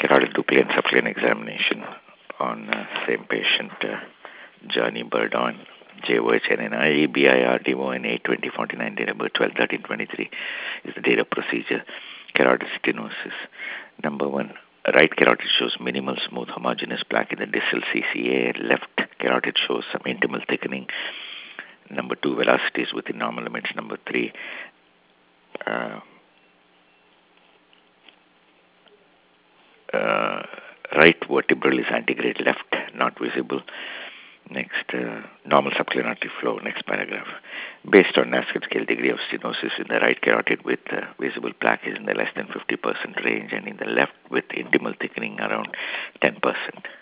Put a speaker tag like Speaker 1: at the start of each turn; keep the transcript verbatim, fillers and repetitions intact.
Speaker 1: carotid ductal and subclinic examination on uh, same patient, uh, Johnny Burdon, J O H N N I E B I R D O N eight twenty forty-nine, date of birth twelve thirteen twenty-three is the date of procedure. Carotid stenosis. Number one, right carotid shows minimal smooth homogeneous plaque in the distal C C A. Left carotid shows some intimal thickening. Number two, velocity is within normal limits. Number three, uh, uh, right vertebral is antegrade, left not visible. Next, uh, normal subclinic artery flow. Next paragraph. Based on Nascent scale, degree of stenosis in the right carotid with uh, visible plaque is in the less than fifty percent range, and in the left with intimal thickening around ten percent.